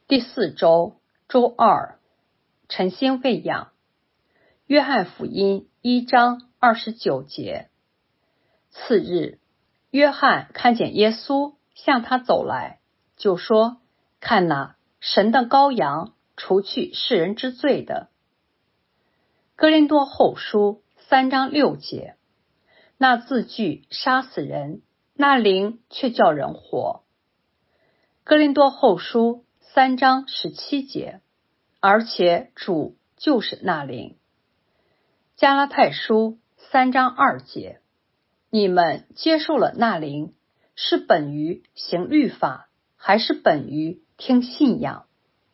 第4周周二，晨星喂养。约翰福音1章29节。次日，约翰看见耶稣向他走来，就说：看哪，神的羔羊，除去世人之罪的。哥林多后书3章6节。那字句杀死人，那灵却叫人活。哥林多后书3章17节。而且主就是那灵。加拉太书3章2节。你们接受了那灵，是本于行律法，还是本于听信仰？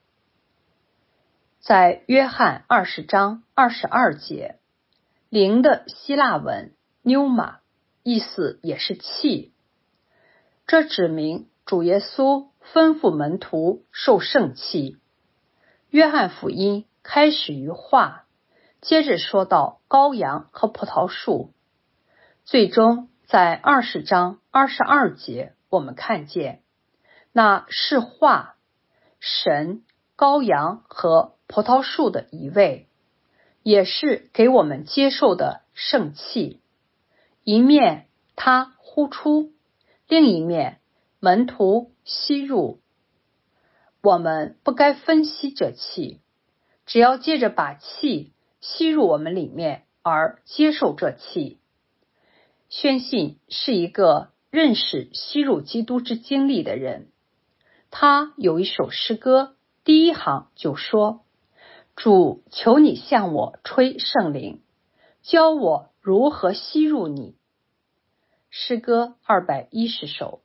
在约翰20章22节，灵的希腊文 pneuma 意思也是气，这指明主耶稣吩咐门徒受圣气。约翰福音开始于话，接着说到羔羊和葡萄树，最终在20章22节，我们看见那是话、神、羔羊和葡萄树的一位，也是给我们接受的圣气。一面他呼出，另一面门徒吸入。我们不该分析这气，只要借着把气吸入我们里面而接受这气。宣信是一个认识吸入基督之经历的人，他有一首诗歌，第一行就说：主，求你向我吹圣灵，教我如何吸入你。诗歌210首。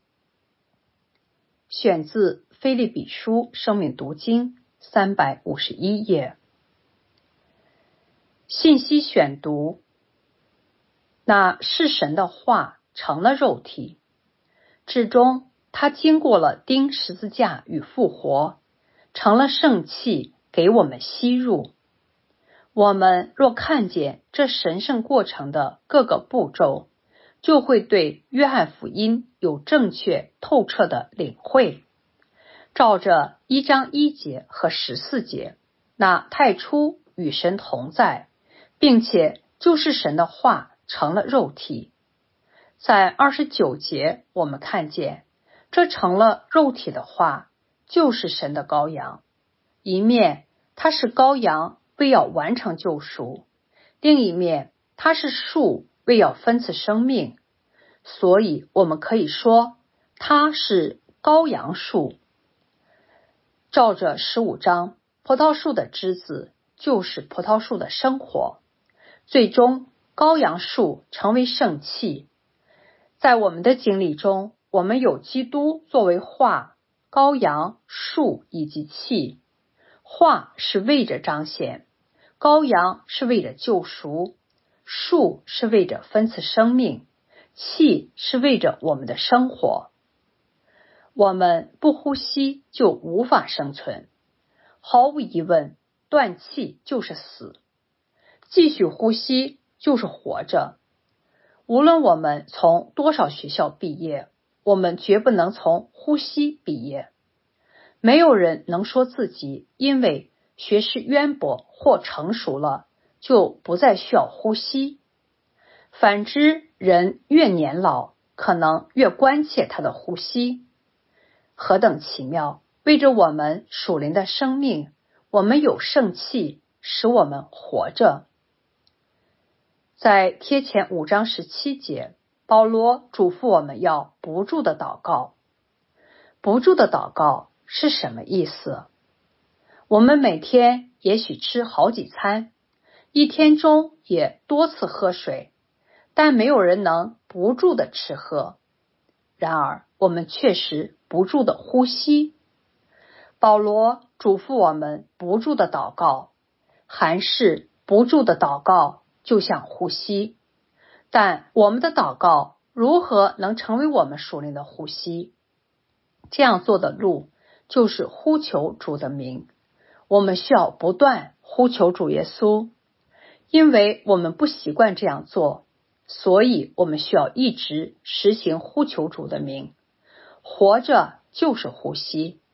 选自腓立比书生命读经351页。信息选读。那是神的话成了肉体，至终他经过了钉十字架与复活，成了圣气给我们吸入。我们若看见这神圣过程的各个步骤，就会对约翰福音有正确透彻的领会。照着1章1节和14节，那太初与神同在，并且就是神的话成了肉体。在29节，我们看见这成了肉体的话就是神的羔羊，一面它是羔羊为要完成救赎，另一面它是树为要分赐生命，所以我们可以说它是羔羊树。照着15章，葡萄树的枝子就是葡萄树的生活，最终羔羊树成为圣气。在我们的经历中，我们有基督作为话、羔羊、树以及气。话是为着彰显，羔羊是为着救赎，树是为着分赐生命，气是为着我们的生活。我们不呼吸就无法生存，毫无疑问，断气就是死，继续呼吸就是活着。无论我们从多少学校毕业，我们绝不能从呼吸毕业。没有人能说自己因为学识渊博或成熟了，就不再需要呼吸。反之，人越年老，可能越关切他的呼吸。何等奇妙！为着我们属灵的生命，我们有圣气，使我们活着。在帖前5章17节，保罗嘱咐我们要不住的祷告。不住的祷告是什么意思？我们每天也许吃好几餐，一天中也多次喝水，但没有人能不住的吃喝。然而，我们确实不住的呼吸。保罗嘱咐我们不住的祷告，还是不住的祷告就像呼吸。但我们的祷告如何能成为我们属灵的呼吸？这样做的路就是呼求主的名。我们需要不断呼求主耶稣，因为我们不习惯这样做，所以我们需要一直实行呼求主的名。活着就是呼吸，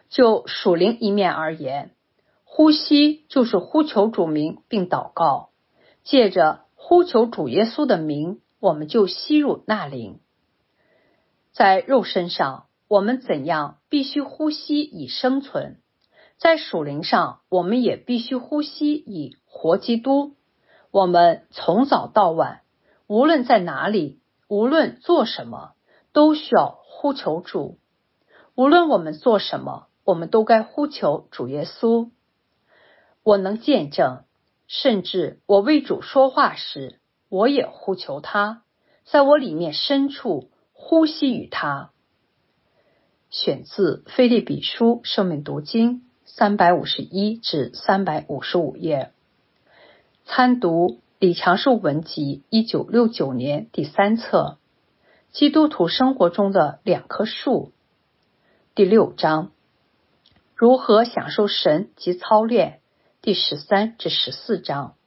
就属灵一面而言，呼吸就是呼求主名并祷告，借着呼求主耶稣的名，我们就吸入那灵。在肉身上，我们怎样必须呼吸以生存，在属灵上，我们也必须呼吸以活基督。我们从早到晚，无论在哪里，无论做什么，都需要呼求主。无论我们做什么，我们都该呼求主耶稣。我能见证，甚至我为主说话时，我也呼求他，在我里面深处呼吸与他。选自腓立比书生命读经351至355页，参读李长寿文集1969年第3册，基督徒生活中的2棵树，第6章，如何享受神及操练，第13至14章。